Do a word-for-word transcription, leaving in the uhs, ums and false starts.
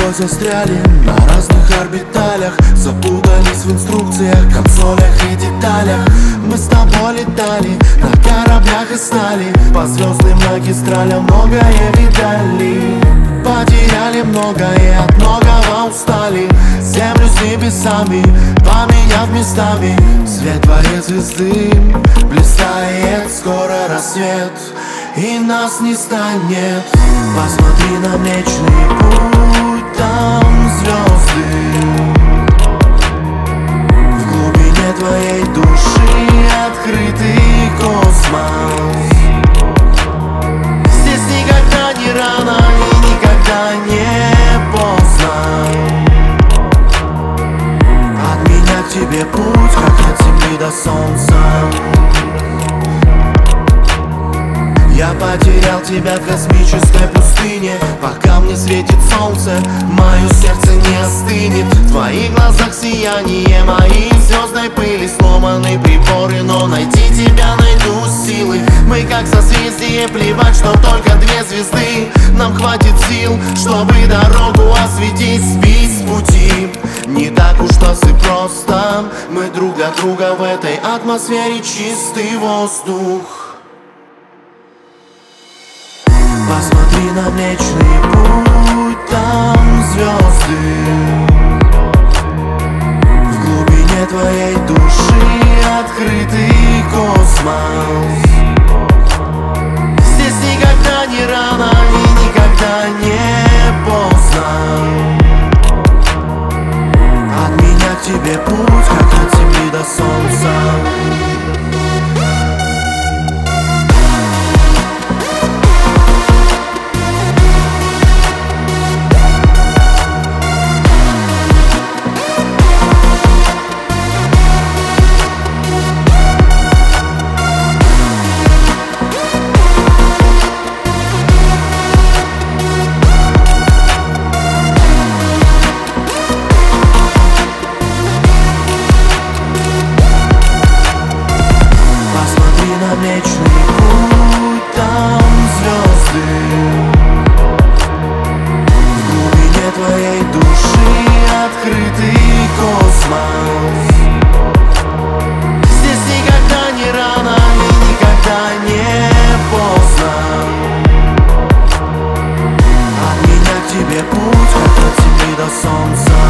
тобой застряли на разных орбиталях, запутались в инструкциях, консолях и деталях. Мы с тобой летали на кораблях и стали по звездным магистралям, многое видали. Потеряли многое, от многого устали. Землю с небесами поменяв местами. Свет твоей звезды блистает, скоро рассвет, и нас не станет. Посмотри на Млечный Путь, там звезды. В глубине твоей души открытый космос. Здесь никогда не рано и никогда не поздно. От меня к тебе путь, как от земли до солнца. Я потерял тебя в космической пустыне. Пока мне светит солнце, мое сердце не остынет. В твоих глазах сияние моей звездной пыли. Сломаны приборы, но найти тебя найду силы. Мы как созвездие, плевать, что только две звезды. Нам хватит сил, чтобы дорогу осветить, сбить с пути. Не так уж нас и просто. Мы друг для друга в этой атмосфере, чистый воздух. Посмотри на Млечный Путь, там звезды. В глубине твоей души открытый космос. Здесь никогда не рано и никогда не поздно. От меня к тебе путь, как от земли до солнца. Млечный Путь, там звезды. В глубине твоей души открытый космос. Здесь никогда не рано и никогда не поздно. От меня к тебе путь, как от земли до солнца.